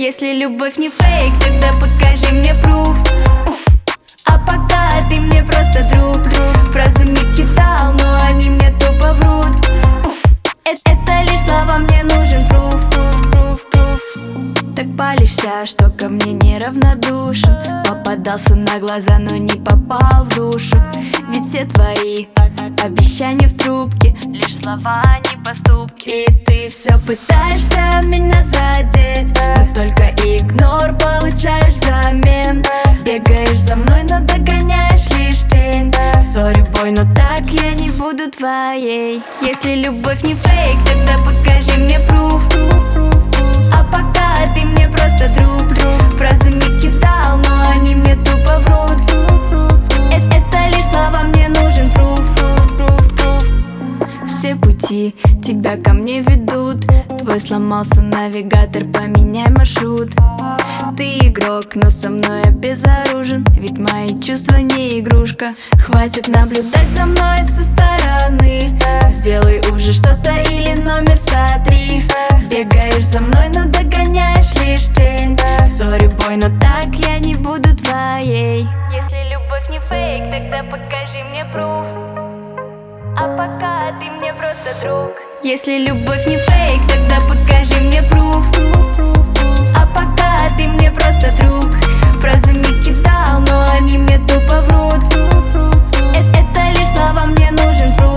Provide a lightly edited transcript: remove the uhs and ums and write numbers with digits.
Если любовь не фейк, тогда покажи мне пруф. А пока ты мне просто друг. Фразами кидал, но они мне тупо врут. Это лишь слова, мне нужен пруф. Так палишься, что ко мне неравнодушен. Попадался на глаза, но не попал в душу. Ведь все твои обещания в трубке лишь слова, а не поступки. И ты все пытаешься меня задеть, но только игнор получаешь взамен. Бегаешь за мной, но догоняешь лишь тень. Сори, бой, но так я не буду твоей. Если любовь не фейк, тогда покажи мне пруф. А пока ты мне просто друг. Фразами кидал, но они мне тупо врут. Это лишь слова, мне нужен пруф. Все пути тебя ко мне ведут. Твой сломался навигатор, поменяй маршрут. Ты игрок, но со мной безоружен. Ведь мои чувства не игрушка. Хватит наблюдать за мной со стороны. Сделай уже что-то или номер сотри. Бегаешь за мной, но догоняешь лишь тень. Сори, бой, но так я не буду твоей. Если любовь не фейк, тогда покажи мне пруф. А пока ты мне просто друг. Если любовь не фейк, тогда покажи мне пруф. А пока ты мне просто друг. Фразами кидал, но они мне тупо врут. Это лишь слова, мне нужен пруф.